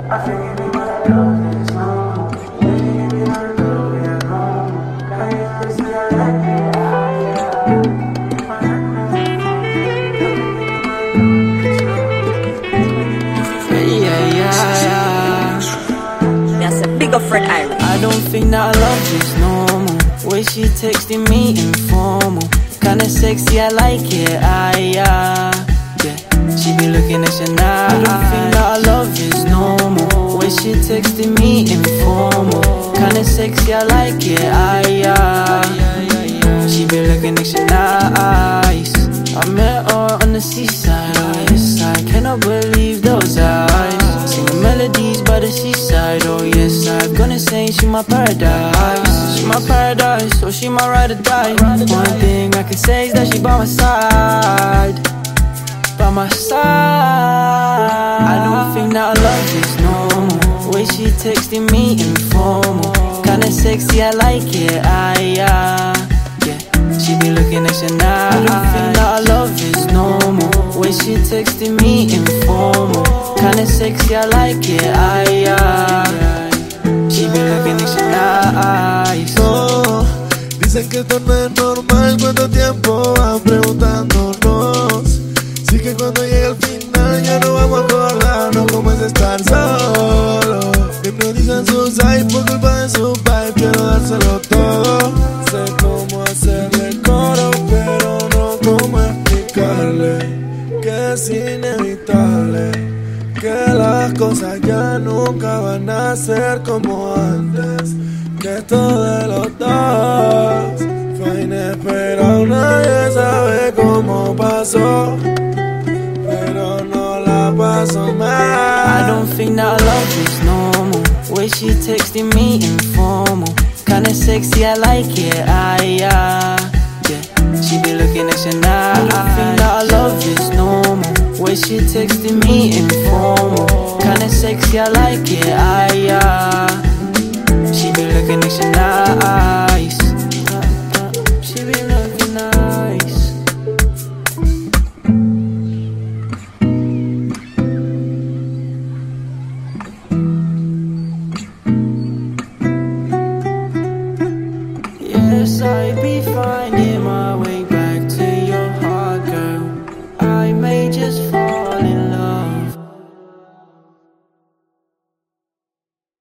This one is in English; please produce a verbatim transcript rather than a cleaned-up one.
I don't think that our love is normal. Way she texting me informal, kinda sexy, I like it, ah, yeah, yeah. She be looking at Chanel. I don't think that our love is normal. Way she texting me informal, kinda sexy, I like it, ah, yeah. She be looking at Chanel. I met her on the seaside, oh yes, I cannot believe those eyes. Singing melodies by the seaside, oh yes, I'm gonna say she my paradise. She my paradise, oh she my ride or die. One thing I can say is that she by my side, by my side. I don't think that our love is normal. Way she texting me informal, kinda sexy, I like it, ah, yeah, yeah. She be looking at Chanel. I don't think that our love is normal. Way she texting me informal, kinda sexy, I like it, ah, yeah. She be looking at Chanel. No, dicen que esto no es normal. ¿Cuánto tiempo van preguntándonos? Sí que cuando llegue el final ya no vamos a acordarnos cómo es estar solo. Hipnotizan sus eyes por culpa de su vibe. Quiero dárselo todo. Sé cómo hacerle coro, pero no cómo explicarle que es inevitable, que las cosas ya nunca van a ser como antes, que esto de los dos fue inesperado. Nadie sabe cómo pasó, pero no la paso mal. I don't think that our love is normal. Way she texting me informal, kinda sexy, I like it, ah, yeah, yeah. She be looking at Chanel. I don't think that our love is normal. Way she texting me informal, kinda sexy, I like it, ah, yeah. She be looking at Chanel. She be looking nice. Yes, I be